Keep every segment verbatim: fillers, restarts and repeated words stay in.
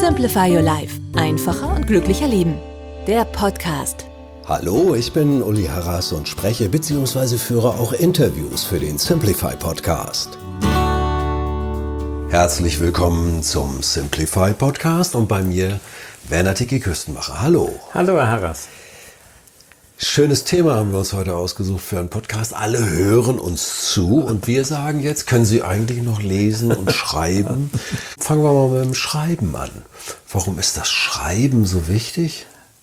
Simplify Your Life. Einfacher und glücklicher leben. Der Podcast. Hallo, ich bin Uli Harras und spreche bzw. führe auch Interviews für den Simplify Podcast. Herzlich willkommen zum Simplify Podcast und bei mir Werner Tiki Küstenmacher. Hallo. Hallo, Herr Harras. Schönes Thema haben wir uns heute ausgesucht für einen Podcast. Alle hören uns zu und wir sagen jetzt, können Sie eigentlich noch lesen und schreiben? Fangen wir mal mit dem Schreiben an. Warum ist das Schreiben so wichtig?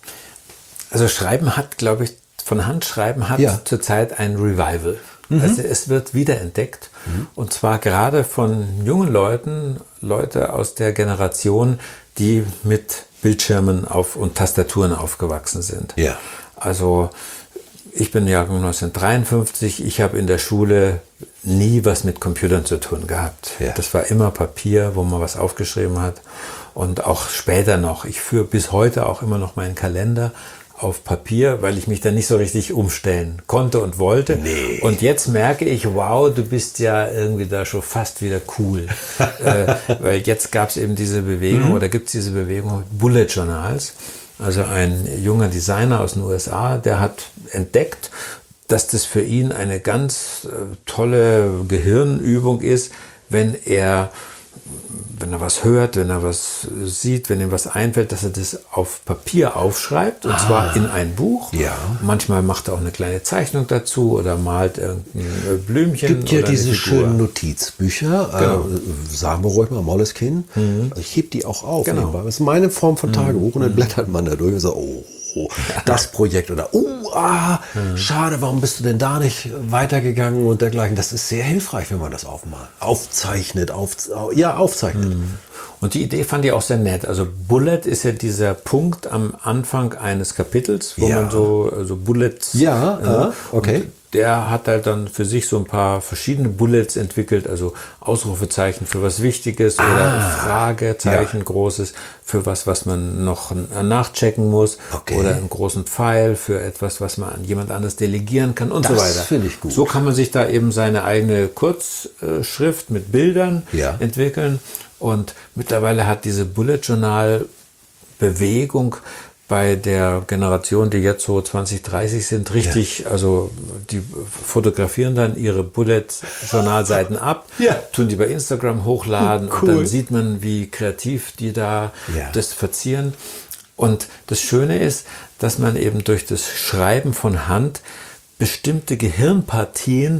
Also Schreiben hat, glaube ich, von Handschreiben hat ja. zurzeit ein Revival. Mhm. Also es wird wiederentdeckt. Mhm. Und zwar gerade von jungen Leuten, Leute aus der Generation, die mit Bildschirmen auf und Tastaturen aufgewachsen sind. Ja. Also ich bin Jahrgang neunzehnhundertdreiundfünfzig, ich habe in der Schule nie was mit Computern zu tun gehabt. Ja. Das war immer Papier, wo man was aufgeschrieben hat. Und auch später noch. Ich führe bis heute auch immer noch meinen Kalender auf Papier, weil ich mich da nicht so richtig umstellen konnte und wollte. Nee. Und jetzt merke ich, wow, du bist ja irgendwie da schon fast wieder cool. äh, weil jetzt gab es eben diese Bewegung, mhm. oder gibt es diese Bewegung Bullet Journals. Also ein junger Designer aus den U S A, der hat entdeckt, dass das für ihn eine ganz äh, tolle Gehirnübung ist, wenn er wenn er was hört, wenn er was sieht, wenn ihm was einfällt, dass er das auf Papier aufschreibt, und ah. zwar in ein Buch. Ja. Manchmal macht er auch eine kleine Zeichnung dazu oder malt irgendein Blümchen. Es gibt ja oder diese schönen Notizbücher, genau. äh, sagen wir ruhig mal, Moleskine. Mhm. Ich heb die auch auf. Genau. Das ist meine Form von Tagebuch, mhm. und dann blättert man da durch und sagt, oh, oh, das Projekt oder oh, ah, mhm. schade, warum bist du denn da nicht weitergegangen und dergleichen. Das ist sehr hilfreich, wenn man das aufmalt, aufzeichnet, auf, ja, aufzeichnet. Mhm. Und die Idee fand ich auch sehr nett. Also Bullet ist ja dieser Punkt am Anfang eines Kapitels, wo ja. man so, so Bullets... Ja, äh, okay. Der hat halt dann für sich so ein paar verschiedene Bullets entwickelt, also Ausrufezeichen für was Wichtiges ah, oder Fragezeichen ja. großes für was, was man noch nachchecken muss, okay. oder einen großen Pfeil für etwas, was man an jemand anderes delegieren kann und das so weiter. Das finde ich gut. So kann man sich da eben seine eigene Kurzschrift mit Bildern ja. entwickeln, und mittlerweile hat diese Bullet Journal Bewegung bei der Generation, die jetzt so zwanzig, dreißig sind, richtig, ja. also die fotografieren dann ihre Bullet-Journalseiten ab, ja. tun die bei Instagram hochladen, cool. und dann sieht man, wie kreativ die da ja. das verzieren. Und das Schöne ist, dass man eben durch das Schreiben von Hand bestimmte Gehirnpartien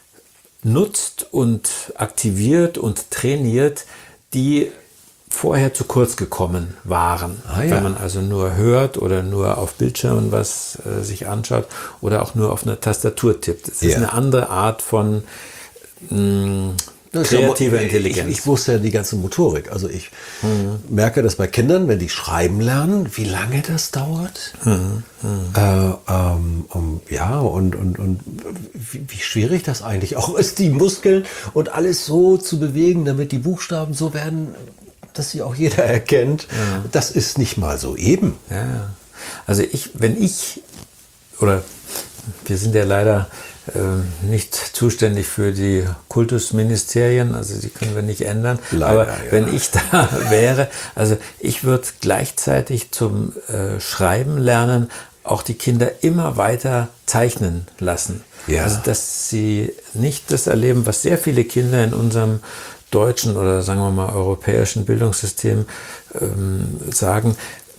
nutzt und aktiviert und trainiert, die vorher zu kurz gekommen waren. Ah, ja. Wenn man also nur hört oder nur auf Bildschirmen was äh, sich anschaut oder auch nur auf einer Tastatur tippt. Es ja. ist eine andere Art von mh, kreativer ja, Intelligenz. Ich, ich wusste ja die ganze Motorik. Also ich mhm. merke das bei Kindern, wenn die schreiben lernen, wie lange das dauert. Mhm. Mhm. Äh, ähm, um, ja, und, und, und wie, wie schwierig das eigentlich auch ist, die Muskeln und alles so zu bewegen, damit die Buchstaben so werden, dass sie auch jeder erkennt. Ja. Das ist nicht mal so eben. Ja. Also ich, wenn ich, oder wir sind ja leider äh, nicht zuständig für die Kultusministerien, also die können wir nicht ändern. Leider, aber ja. wenn ich da wäre, also ich würde gleichzeitig zum äh, Schreiben lernen auch die Kinder immer weiter zeichnen lassen. Ja. Also dass sie nicht das erleben, was sehr viele Kinder in unserem deutschen oder sagen wir mal europäischen Bildungssystem ähm, sagen.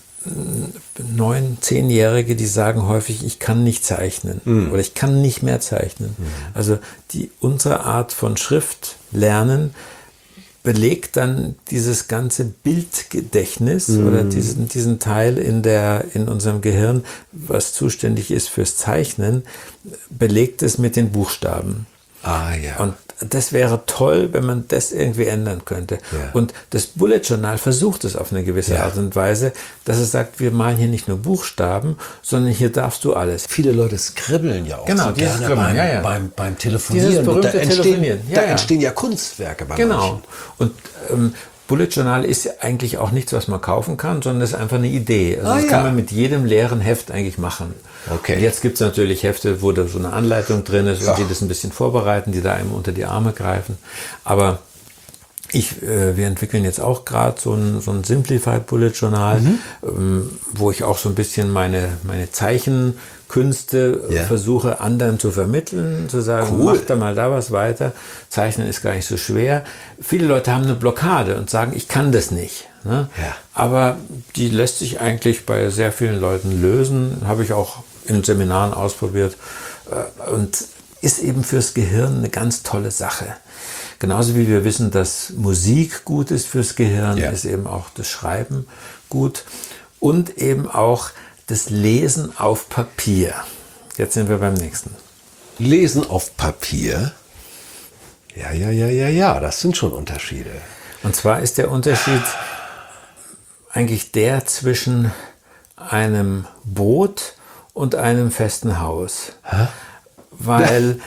Neun-, zehnjährige, die sagen häufig, ich kann nicht zeichnen mhm. oder ich kann nicht mehr zeichnen. Mhm. Also die, unsere Art von Schrift lernen belegt dann dieses ganze Bildgedächtnis mhm. oder diesen, diesen Teil in, der, in unserem Gehirn, was zuständig ist fürs Zeichnen, belegt es mit den Buchstaben. Ah, ja. Und das wäre toll, wenn man das irgendwie ändern könnte. Ja. Und das Bullet Journal versucht es auf eine gewisse ja. Art und Weise, dass es sagt, wir malen hier nicht nur Buchstaben, sondern hier darfst du alles. Viele Leute skribbeln ja auch genau, so gerne beim, ja, ja. beim, beim Telefonieren. Dieses berühmte da entstehen, Telefonieren. Ja, da ja. entstehen ja Kunstwerke bei Genau. manchen. Und ähm, Bullet Journal ist eigentlich auch nichts, was man kaufen kann, sondern es ist einfach eine Idee. Also ah, das ja. kann man mit jedem leeren Heft eigentlich machen. Okay. Und jetzt gibt es natürlich Hefte, wo da so eine Anleitung drin ist ja. und die das ein bisschen vorbereiten, die da einem unter die Arme greifen. Aber Ich, äh, wir entwickeln jetzt auch gerade so ein, so ein Simplified Bullet Journal, mhm. ähm, wo ich auch so ein bisschen meine, meine Zeichenkünste äh, ja. versuche, anderen zu vermitteln, zu sagen, cool. Mach da mal da was weiter. Zeichnen ist gar nicht so schwer. Viele Leute haben eine Blockade und sagen, ich kann das nicht. Ne? Ja. Aber die lässt sich eigentlich bei sehr vielen Leuten lösen. Habe ich auch in Seminaren ausprobiert. Äh, und ist eben fürs Gehirn eine ganz tolle Sache. Genauso wie wir wissen, dass Musik gut ist fürs Gehirn, ja. ist eben auch das Schreiben gut und eben auch das Lesen auf Papier. Jetzt sind wir beim nächsten. Lesen auf Papier? Ja, ja, ja, ja, ja, das sind schon Unterschiede. Und zwar ist der Unterschied eigentlich der zwischen einem Boot und einem festen Haus. Hä? Weil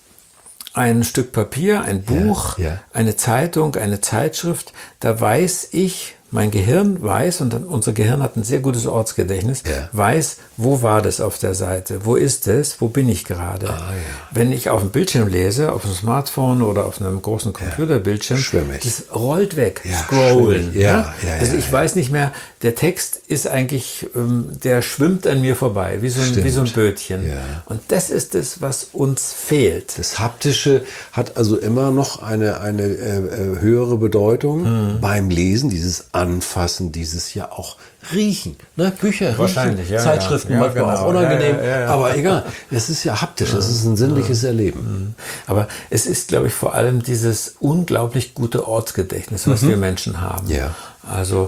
ein Stück Papier, ein Buch, ja, ja. eine Zeitung, eine Zeitschrift, da weiß ich, mein Gehirn weiß, und dann, unser Gehirn hat ein sehr gutes Ortsgedächtnis, ja. weiß, wo war das auf der Seite, wo ist es, wo bin ich gerade. Ah, ja. Wenn ich auf dem Bildschirm lese, auf einem Smartphone oder auf einem großen Computerbildschirm, Schwimmig. das rollt weg, Ja, scrollen. ja, Ja? ja, ja, also ich ja. weiß nicht mehr, der Text ist eigentlich, ähm, der schwimmt an mir vorbei, wie so ein, wie so ein Bötchen. Ja. Und das ist es, was uns fehlt. Das Haptische hat also immer noch eine, eine äh, höhere Bedeutung mhm. beim Lesen, dieses Anfassen, dieses ja auch Riechen. Ne? Bücher Wahrscheinlich, riechen, ja, Zeitschriften ja, manchmal genau. auch unangenehm, Ja, ja, ja. aber egal. Es ist ja haptisch, es ist ein sinnliches Erleben. Aber es ist, glaube ich, vor allem dieses unglaublich gute Ortsgedächtnis, was mhm. wir Menschen haben. Ja. Also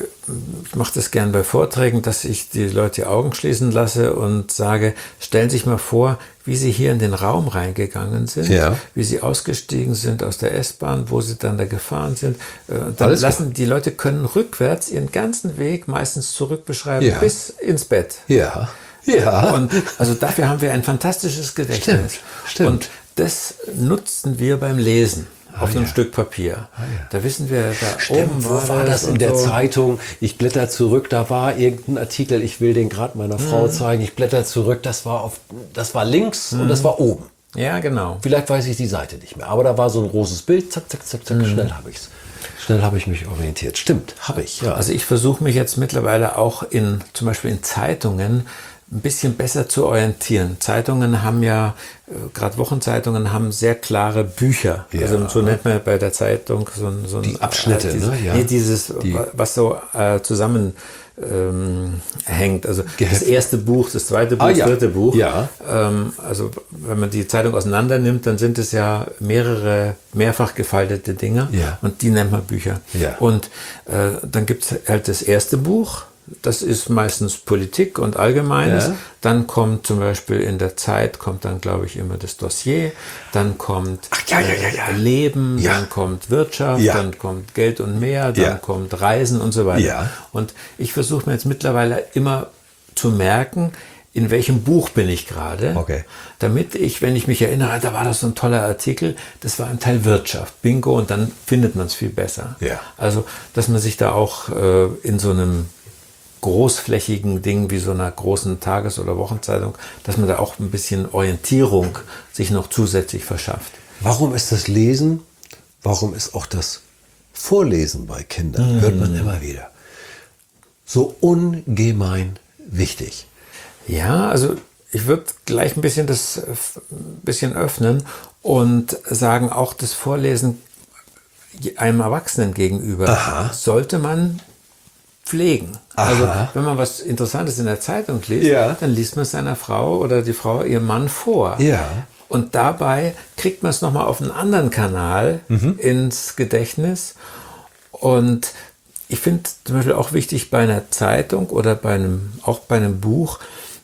ich mache das gern bei Vorträgen, dass ich die Leute die Augen schließen lasse und sage, stellen Sie sich mal vor, wie Sie hier in den Raum reingegangen sind, ja. wie Sie ausgestiegen sind aus der S-Bahn, wo Sie dann da gefahren sind. Dann Alles lassen klar. die Leute können rückwärts ihren ganzen Weg meistens zurück beschreiben Ja. bis ins Bett. Ja, ja. Und also dafür haben wir ein fantastisches Gedächtnis. Stimmt, stimmt. Und das nutzen wir beim Lesen. Auf Ah, einem ja. Stück Papier. Ah, ja. Da wissen wir, da Stimmt, oben wo war das in und der so. Zeitung? Ich blätter zurück, da war irgendein Artikel, ich will den gerade meiner Frau Mhm. zeigen. Ich blätter zurück, das war auf, das war links und das war oben. Ja, genau. Vielleicht weiß ich die Seite nicht mehr, aber da war so ein großes Bild, zack, zack, zack, zack, schnell habe ich's. Schnell habe ich mich orientiert. Stimmt, habe ich, ja. Also ich versuche mich jetzt mittlerweile auch in, zum Beispiel in Zeitungen, ein bisschen besser zu orientieren. Zeitungen haben ja, äh, gerade Wochenzeitungen haben sehr klare Bücher. Ja. Also so nennt man bei der Zeitung so ein... So ein Die Abschnitte, äh, dieses, ne? Ja. Nee, dieses, Die- was so äh, zusammen ähm, hängt. Also Geheft. das erste Buch, das zweite Buch, Ah, das ja. dritte Buch. Ja. Ähm, also wenn man die Zeitung auseinander nimmt, dann sind es ja mehrere mehrfach gefaltete Dinger. Ja. Und die nennt man Bücher. Ja. Und äh, dann gibt es halt das erste Buch. Das ist meistens Politik und Allgemeines. Ja. Dann kommt zum Beispiel in der Zeit, kommt dann, glaube ich, immer das Dossier. Dann kommt Ach, ja, ja, ja, ja. äh, Leben, Ja. dann kommt Wirtschaft, Ja. dann kommt Geld und mehr, dann Ja. kommt Reisen und so weiter. Ja. Und ich versuche mir jetzt mittlerweile immer zu merken, in welchem Buch bin ich gerade, Okay. damit ich, wenn ich mich erinnere, da war das so ein toller Artikel, das war ein Teil Wirtschaft, Bingo, und dann findet man es viel besser. Ja. Also, dass man sich da auch äh, in so einem großflächigen Ding wie so einer großen Tages- oder Wochenzeitung, dass man da auch ein bisschen Orientierung sich noch zusätzlich verschafft. Warum ist das Lesen, warum ist auch das Vorlesen bei Kindern, hört man immer wieder, so ungemein wichtig? Ja, also ich würde gleich ein bisschen das äh, ein bisschen öffnen und sagen, auch das Vorlesen einem Erwachsenen gegenüber Aha. sollte man pflegen. Aha. Also wenn man was Interessantes in der Zeitung liest, Ja. dann liest man es seiner Frau oder die Frau ihrem Mann vor. Ja. Und dabei kriegt man es nochmal auf einen anderen Kanal Mhm. ins Gedächtnis. Und ich finde zum Beispiel auch wichtig bei einer Zeitung oder bei einem, auch bei einem Buch,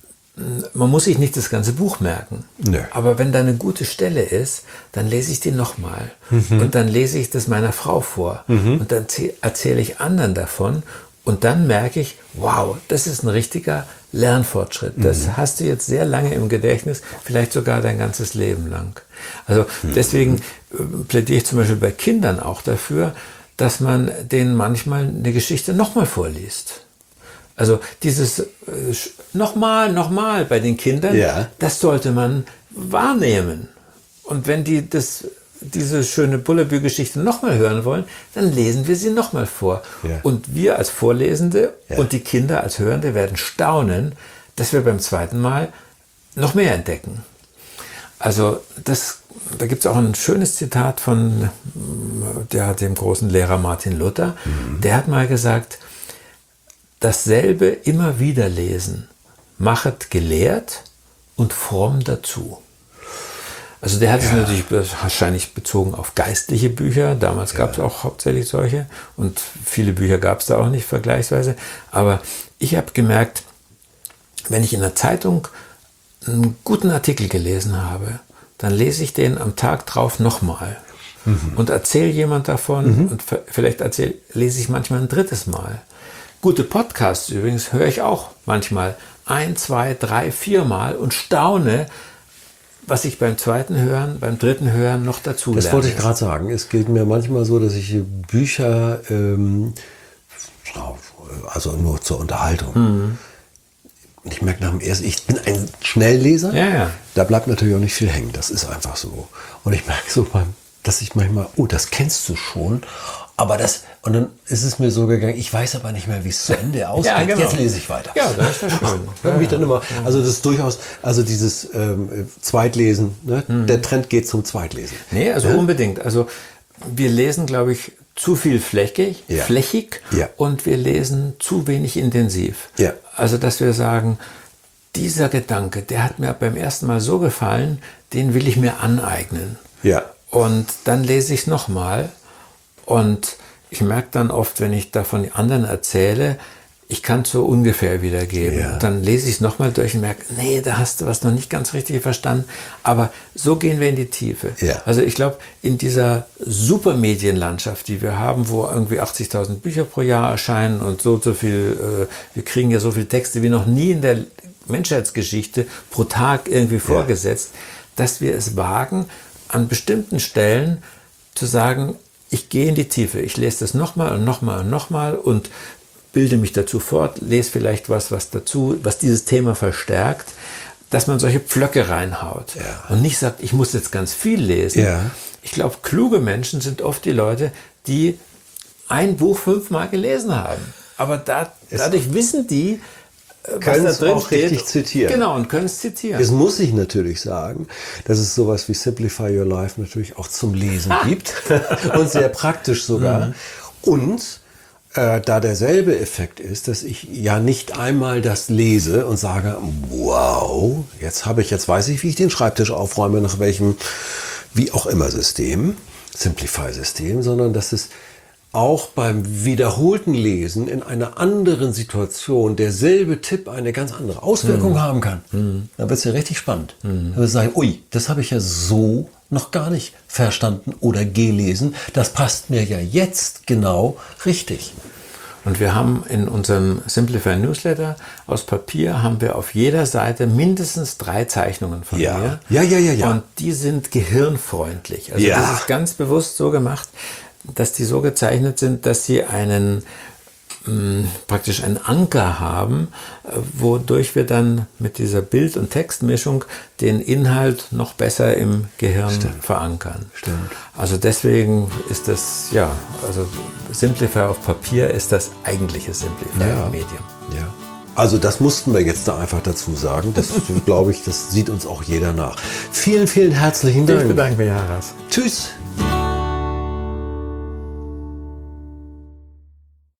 man muss sich nicht das ganze Buch merken. Nö. Aber wenn da eine gute Stelle ist, dann lese ich die nochmal. Und dann lese ich das meiner Frau vor. Und dann erzäh- erzähle ich anderen davon. Und dann merke ich, wow, das ist ein richtiger Lernfortschritt. Das hast du jetzt sehr lange im Gedächtnis, vielleicht sogar dein ganzes Leben lang. Also deswegen äh, plädiere ich zum Beispiel bei Kindern auch dafür, dass man denen manchmal eine Geschichte nochmal vorliest. Also dieses äh, sch- nochmal, nochmal bei den Kindern, Ja. das sollte man wahrnehmen. Und wenn die das diese schöne Bullabü-Geschichte nochmal hören wollen, dann lesen wir sie nochmal vor. Ja. Und wir als Vorlesende Ja. und die Kinder als Hörende werden staunen, dass wir beim zweiten Mal noch mehr entdecken. Also das, da gibt es auch ein schönes Zitat von der, dem großen Lehrer Martin Luther. Mhm. Der hat mal gesagt, dasselbe immer wieder lesen, machet gelehrt und fromm dazu. Also der hat ja. es natürlich wahrscheinlich bezogen auf geistliche Bücher. Damals ja. gab es auch hauptsächlich solche und viele Bücher gab es da auch nicht vergleichsweise. Aber ich habe gemerkt, wenn ich in der Zeitung einen guten Artikel gelesen habe, dann lese ich den am Tag drauf nochmal mhm. und erzähle jemand davon mhm. und vielleicht erzähl, lese ich manchmal ein drittes Mal. Gute Podcasts übrigens höre ich auch manchmal ein, zwei, drei, vier Mal und staune, was ich beim zweiten Hören, beim dritten Hören noch dazu lerne. Das wollte ich gerade sagen. Es geht mir manchmal so, dass ich Bücher, ähm, also nur zur Unterhaltung, mhm. und ich merke nach dem ersten, ich bin ein Schnellleser, ja, ja. da bleibt natürlich auch nicht viel hängen, das ist einfach so. Und ich merke so, dass ich manchmal, oh, das kennst du schon, aber das, und dann ist es mir so gegangen, ich weiß aber nicht mehr, wie es zu Ende ausgeht, ja, genau. Jetzt lese ich weiter. Ja, das ist ja schön. Ja, ja. Dann immer, also das ist durchaus, also dieses ähm, Zweitlesen, ne? Mhm. Der Trend geht zum Zweitlesen. Nee, also ja? unbedingt. Also wir lesen, glaube ich, zu viel flächig, ja. flächig ja. und wir lesen zu wenig intensiv. Ja. Also, dass wir sagen, dieser Gedanke, der hat mir beim ersten Mal so gefallen, den will ich mir aneignen. Ja. Und dann lese ich es nochmal und ich merke dann oft, wenn ich da von anderen erzähle, ich kann es so ungefähr wiedergeben. Ja. Dann lese ich es nochmal durch und merke, nee, da hast du was noch nicht ganz richtig verstanden. Aber so gehen wir in die Tiefe. Ja. Also ich glaube, in dieser Supermedienlandschaft, die wir haben, wo irgendwie achtzigtausend Bücher pro Jahr erscheinen und so, so viel, äh, wir kriegen ja so viele Texte wie noch nie in der Menschheitsgeschichte pro Tag irgendwie vorgesetzt, ja. dass wir es wagen, an bestimmten Stellen zu sagen, ich gehe in die Tiefe, ich lese das nochmal und nochmal und nochmal und bilde mich dazu fort, lese vielleicht was, was dazu, was dieses Thema verstärkt, dass man solche Pflöcke reinhaut ja. und nicht sagt, ich muss jetzt ganz viel lesen. Ja. Ich glaube, kluge Menschen sind oft die Leute, die ein Buch fünfmal gelesen haben. Aber da, dadurch wissen die, können was es da drin auch steht. richtig zitieren. Genau, und können es zitieren. Es muss ich natürlich sagen, dass es sowas wie Simplify Your Life natürlich auch zum Lesen gibt und sehr praktisch sogar. Mhm. Und äh, da derselbe Effekt ist, dass ich ja nicht einmal das lese und sage, wow, jetzt habe ich, jetzt weiß ich, wie ich den Schreibtisch aufräume, nach welchem, wie auch immer System, Simplify-System, sondern dass es auch beim wiederholten Lesen in einer anderen Situation derselbe Tipp eine ganz andere Auswirkung mhm. haben kann. Mhm. Dann wird es ja richtig spannend. Mhm. Dann wird es sagen, ui, das habe ich ja so noch gar nicht verstanden oder gelesen. Das passt mir ja jetzt genau richtig. Und wir haben in unserem Simplify Newsletter aus Papier haben wir auf jeder Seite mindestens drei Zeichnungen von ja. mir. Ja, ja, ja, ja. Und die sind gehirnfreundlich. Also ja. das ist ganz bewusst so gemacht, dass die so gezeichnet sind, dass sie einen mh, praktisch einen Anker haben, äh, wodurch wir dann mit dieser Bild- und Textmischung den Inhalt noch besser im Gehirn Stimmt. verankern. Stimmt. Also deswegen ist das, ja, also Simplify auf Papier ist das eigentliche Simplify-Medium. Ja. ja. Also das mussten wir jetzt da einfach dazu sagen. Das glaube ich, das sieht uns auch jeder nach. Vielen, vielen herzlichen Dank. Ich bedanke mich, Haras. Tschüss.